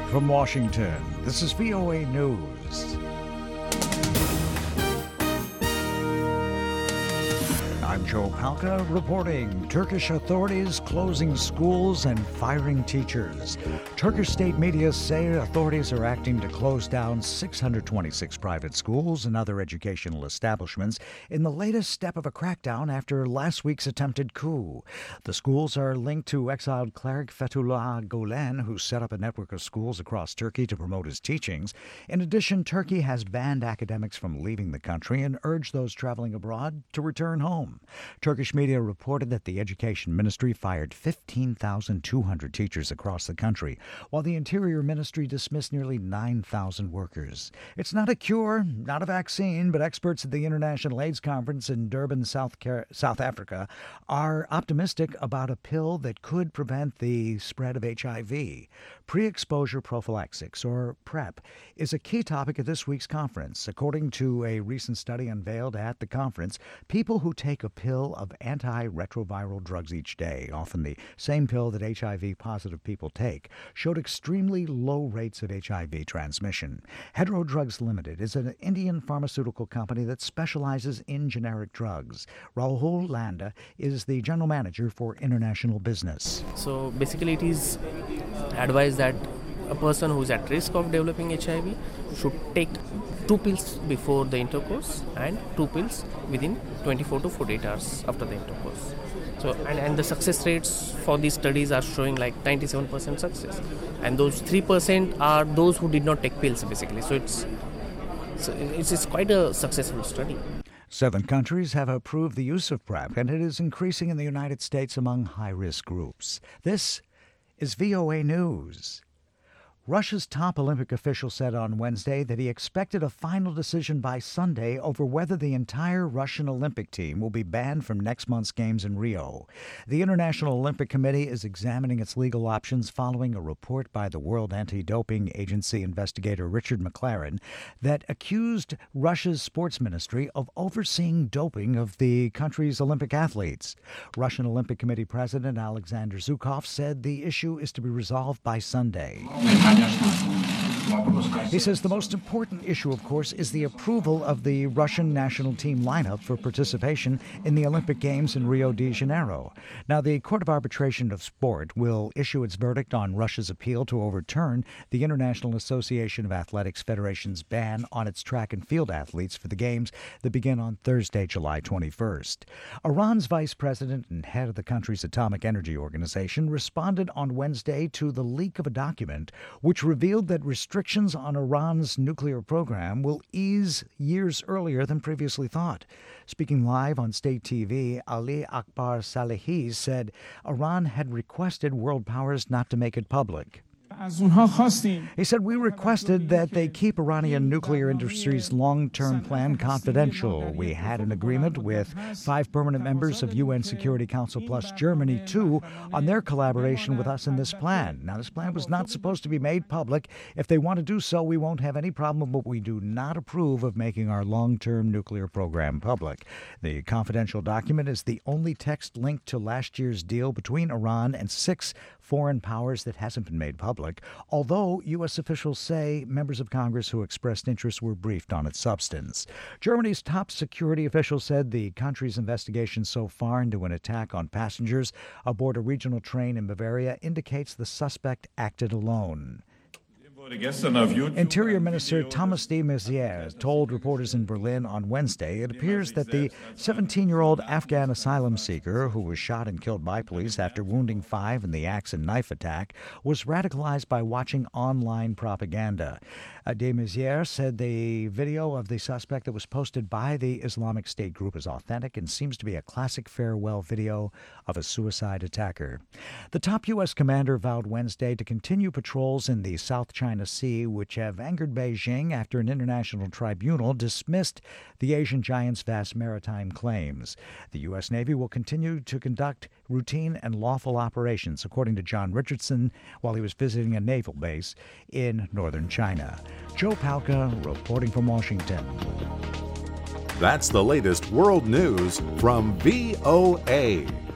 From Washington, this is VOA News. I'm Joe Palca reporting. Turkish authorities closing schools and firing teachers. Turkish state media say authorities are acting to close down 626 private schools and other educational establishments in the latest step of a crackdown after last week's attempted coup. The schools are linked to exiled cleric Fethullah Gulen, who set up a network of schools across Turkey to promote his teachings. In addition, Turkey has banned academics from leaving the country and urged those traveling abroad to return home. Turkish media reported that the Education Ministry fired 15,200 teachers across the country, while the Interior Ministry dismissed nearly 9,000 workers. It's not a cure, not a vaccine, but experts at the International AIDS Conference in Durban, South Africa, are optimistic about a pill that could prevent the spread of HIV. Pre-exposure prophylaxis, or PrEP, is a key topic at this week's conference. According to a recent study unveiled at the conference, people who take a pill of antiretroviral drugs each day, often the same pill that HIV-positive people take, showed extremely low rates of HIV transmission. Hetero Drugs Limited is an Indian pharmaceutical company that specializes in generic drugs. Rahul Landa is the general manager for international business. So basically it is advised that a person who is at risk of developing HIV should take 2 pills before the intercourse and 2 pills within 24 to 48 hours after the intercourse. So and the success rates for these studies are showing like 97% success, and those 3% are those who did not take pills basically. So it's quite a successful study. 7 countries have approved the use of PrEP, and it is increasing in the United States among high-risk groups. This is VOA News. Russia's top Olympic official said on Wednesday that he expected a final decision by Sunday over whether the entire Russian Olympic team will be banned from next month's games in Rio. The International Olympic Committee is examining its legal options following a report by the World Anti-Doping Agency investigator Richard McLaren that accused Russia's sports ministry of overseeing doping of the country's Olympic athletes. Russian Olympic Committee President Alexander Zhukov said the issue is to be resolved by Sunday. He says the most important issue, of course, is the approval of the Russian national team lineup for participation in the Olympic Games in Rio de Janeiro. Now, the Court of Arbitration of Sport will issue its verdict on Russia's appeal to overturn the International Association of Athletics Federation's ban on its track and field athletes for the Games that begin on Thursday, July 21st. Iran's vice president and head of the country's atomic energy organization responded on Wednesday to the leak of a document which revealed that restrictions on Iran's nuclear program will ease years earlier than previously thought. Speaking live on state TV, Ali Akbar Salehi said Iran had requested world powers not to make it public. He said, we requested that they keep Iranian nuclear industry's long-term plan confidential. We had an agreement with 5 permanent members of UN Security Council plus Germany, too, on their collaboration with us in this plan. Now, this plan was not supposed to be made public. If they want to do so, we won't have any problem, but we do not approve of making our long-term nuclear program public. The confidential document is the only text linked to last year's deal between Iran and 6 foreign powers that hasn't been made public, although U.S. officials say members of Congress who expressed interest were briefed on its substance. Germany's top security official said the country's investigation so far into an attack on passengers aboard a regional train in Bavaria indicates the suspect acted alone. Interior Minister Thomas de Maizière told reporters in Berlin on Wednesday it appears that the 17-year-old Afghan asylum seeker who was shot and killed by police after wounding 5 in the axe and knife attack was radicalized by watching online propaganda. De Maizière said the video of the suspect that was posted by the Islamic State group is authentic and seems to be a classic farewell video of a suicide attacker. The top U.S. commander vowed Wednesday to continue patrols in the South China Sea, which have angered Beijing after an international tribunal dismissed the Asian giant's vast maritime claims. The U.S. Navy will continue to conduct routine and lawful operations, according to John Richardson, while he was visiting a naval base in northern China. Joe Palca reporting from Washington. That's the latest world news from VOA.